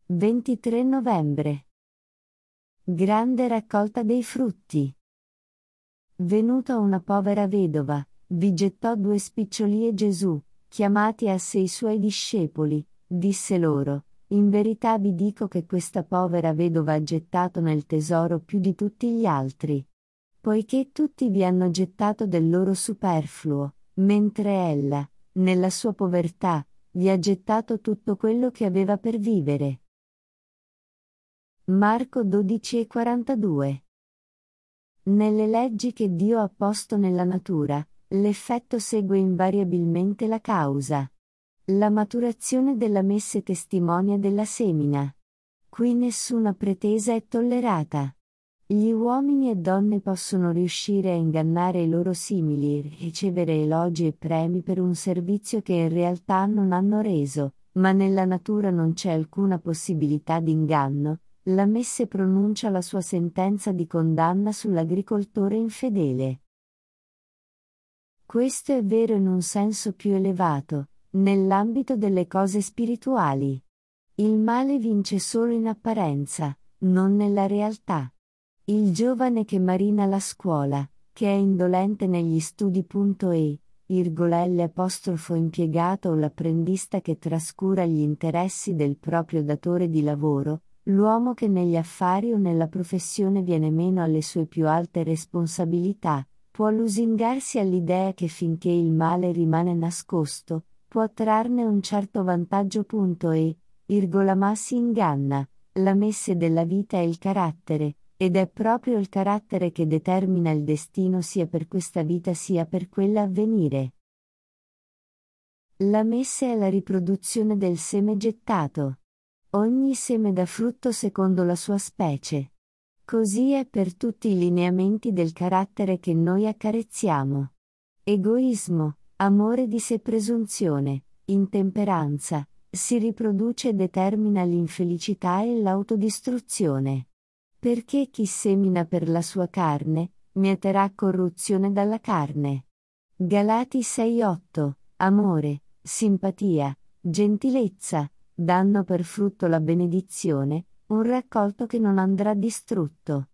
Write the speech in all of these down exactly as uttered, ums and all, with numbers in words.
ventitré novembre. Grande raccolta dei frutti. Venuta una povera vedova, vi gettò due spiccioli e Gesù, chiamati a sé i suoi discepoli, disse loro: in verità vi dico che questa povera vedova ha gettato nel tesoro più di tutti gli altri. Poiché tutti vi hanno gettato del loro superfluo, mentre ella, nella sua povertà, vi ha gettato tutto quello che aveva per vivere. Marco dodici e quarantadue. Nelle leggi che Dio ha posto nella natura, l'effetto segue invariabilmente la causa. La maturazione della messe testimonia della semina. Qui nessuna pretesa è tollerata. Gli uomini e donne possono riuscire a ingannare i loro simili e ricevere elogi e premi per un servizio che in realtà non hanno reso, ma nella natura non c'è alcuna possibilità di inganno. La messe pronuncia la sua sentenza di condanna sull'agricoltore infedele. Questo è vero in un senso più elevato, nell'ambito delle cose spirituali. Il male vince solo in apparenza, non nella realtà. Il giovane che marina la scuola, che è indolente negli studi. E, l'apostrofo impiegato o l'apprendista che trascura gli interessi del proprio datore di lavoro, l'uomo che negli affari o nella professione viene meno alle sue più alte responsabilità, può lusingarsi all'idea che finché il male rimane nascosto, può trarne un certo vantaggio. E, ma si inganna, la messe della vita è il carattere, ed è proprio il carattere che determina il destino sia per questa vita sia per quella a venire. La messe è la riproduzione del seme gettato. Ogni seme dà frutto secondo la sua specie. Così è per tutti i lineamenti del carattere che noi accarezziamo. Egoismo, amore di sé, presunzione, intemperanza, si riproduce e determina l'infelicità e l'autodistruzione. Perché chi semina per la sua carne, mieterà corruzione dalla carne. Galati sei otto, amore, simpatia, gentilezza, danno per frutto la benedizione, un raccolto che non andrà distrutto.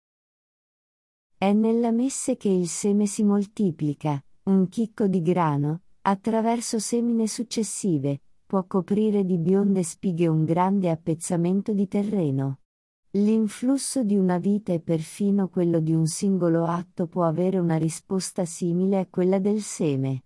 È nella messe che il seme si moltiplica, un chicco di grano, attraverso semine successive, può coprire di bionde spighe un grande appezzamento di terreno. L'influsso di una vita e perfino quello di un singolo atto può avere una risposta simile a quella del seme.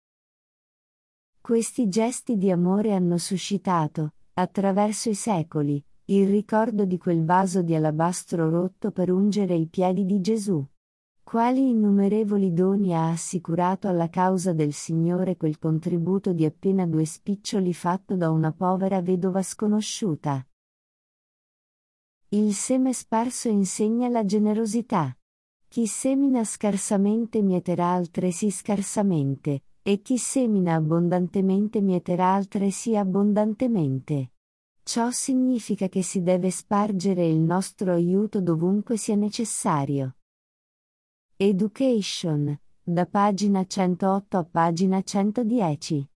Questi gesti di amore hanno suscitato, attraverso i secoli, il ricordo di quel vaso di alabastro rotto per ungere i piedi di Gesù. Quali innumerevoli doni ha assicurato alla causa del Signore quel contributo di appena due spiccioli fatto da una povera vedova sconosciuta. Il seme sparso insegna la generosità. Chi semina scarsamente mieterà altresì scarsamente, e chi semina abbondantemente mieterà altresì abbondantemente. Ciò significa che si deve spargere il nostro aiuto dovunque sia necessario. Education, da pagina centootto a pagina centodieci.